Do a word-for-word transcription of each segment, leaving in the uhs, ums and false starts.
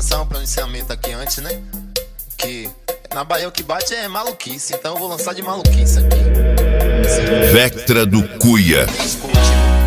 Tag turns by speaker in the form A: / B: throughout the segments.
A: lançar um pronunciamento aqui antes, né? Que na Bahia o que bate é maluquice, então eu vou lançar de maluquice aqui. Assim,
B: Vectra do Cuia.
A: escute.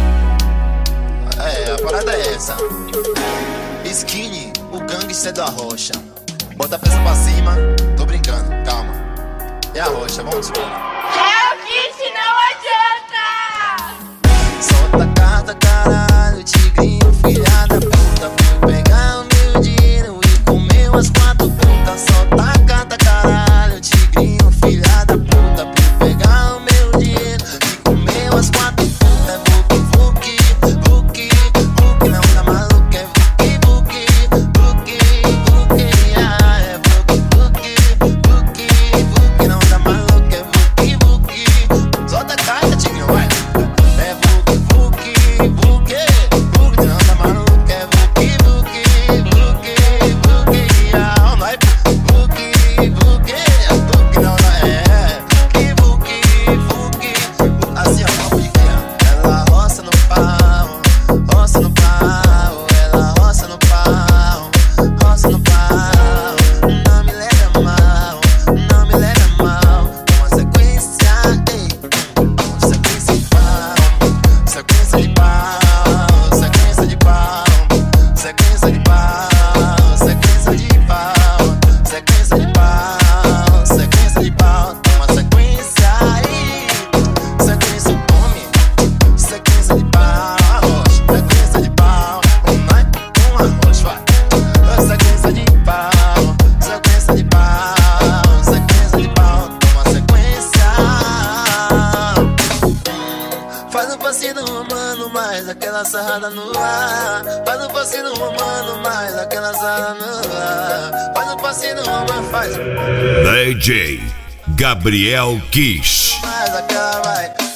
A: É, a parada é essa. Skinny, o gangster da rocha. Bota a peça pra cima, tô brincando, calma. É a rocha, vamos embora.
C: É o kit, não adianta!
A: Solta a carta, caralho, tigrinho, filha da puta. Fui pegar o meu dinheiro e comer umas quatro putas. Solta a carta, caralho, tigrinho, filha da puta. Fui pegar o meu dinheiro e comer umas quatro putas. É vuki, vuki, vuki, vuki, não tá maluco, é vuki, vuki, vuki, vuki, ah, é vuki, vuki, vuki, vuki, não tá maluco, é vuki, vuki. Solta a carta, tigrinho, vai. É vuki, vuki, vuki, vuki, não tá maluco, é vuki, vuki, vuki, vuki, ah, vai. Vuki, vuki, vuki, não, não é. Vuki, vuki, vuki, assim, ó, papo de criança. Ela roça no pau, roça no pau, ela roça no pau, roça no pau. Não me leve a mal, não me leve a mal. Uma sequência, ei, uma sequência de pau, sequência de pau, sequência de pau, sequência de pau, sequência de pau, sequência de pau, sequência de pau. Uma sequência aí, sequência come, sequência de pau, sequência de pau, uma, uma rocha, vai. Sequência de pau, sequência de pau, sequência de pau, uma sequência. Faz um passinho romano, mais aquela sarrada no ar. Faz um passinho romano, mais aquela sarrada no ar. Faz um passinho romano, faz
B: D J Gabriel Kiss.
A: mais aquela vai.